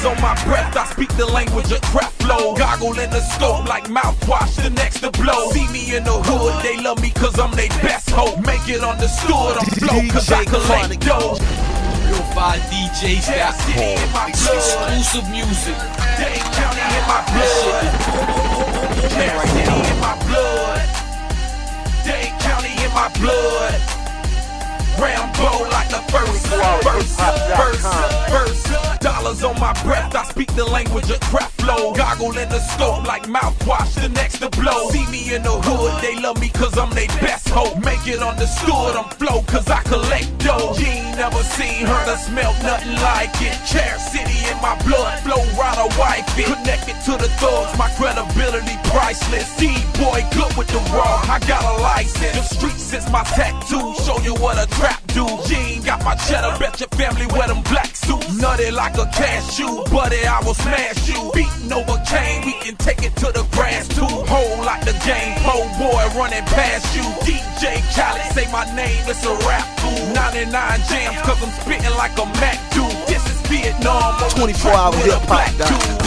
on my breath, I speak the language of trap flow. Goggle in the scope like mouthwash, the next to blow. See me in the hood, they love me cause I'm they best hope. Make it understood, I'm flow cause I collect dough. Real 5 DJs got exclusive music. Dade County in my blood. Dade City in my blood. Dade County in my blood. Rambo like the first. Dollars on my breath, I speak the language of trap flow. Goggle in the scope like mouthwash, the next to blow. See me in the hood, they love me cause I'm they best hope. Make it understood, I'm flow cause I collect dough. You ain't never seen, heard or smelled nothing like it. Chair City in my blood, flow rider wife it. Connected to the thugs, my credibility priceless. D-boy good with the raw, I got a license. The streets is my tattoo, show you what a trap do. You ain't got my cheddar, bet your family wear them black suits. Nutty like a cashew, buddy, I will smash you. Beating over Kane, we can take it to the grass too. Hold like the game, old boy running past you. DJ Khaled, say my name, it's a rap fool. 99 jams, cause I'm spitting like a Mac dude. This is Vietnam, 24-hour hip-hop.